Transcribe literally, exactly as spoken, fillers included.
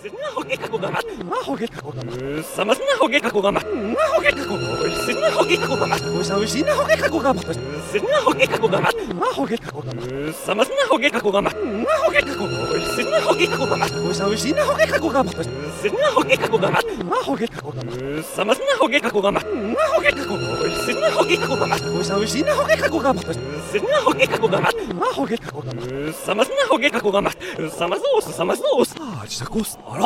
hoge kako gama. Na hoge kako gama. Samas na hoge kako gama. Na hoge kako. Na hoge kako gama. Oisa oisi na hoge kako gama. Na hoge kako gama. Na hoge kako gama. Samas na hoge kako gama. Na hoge kako. Na hoge kako gama. Oisa oisi na hoge kako gama. Na hoge kako gama. Na hoge kako gama. Samas na hoge kako gama. Na hoge kako. Na hoge kako gama. Oisa oisi na hoge kako gama. Na hoge kako gama. Na hoge kako gama. Samas na hoge kako gama. Samas os, samas os. Ah, 진짜 고스. 알아?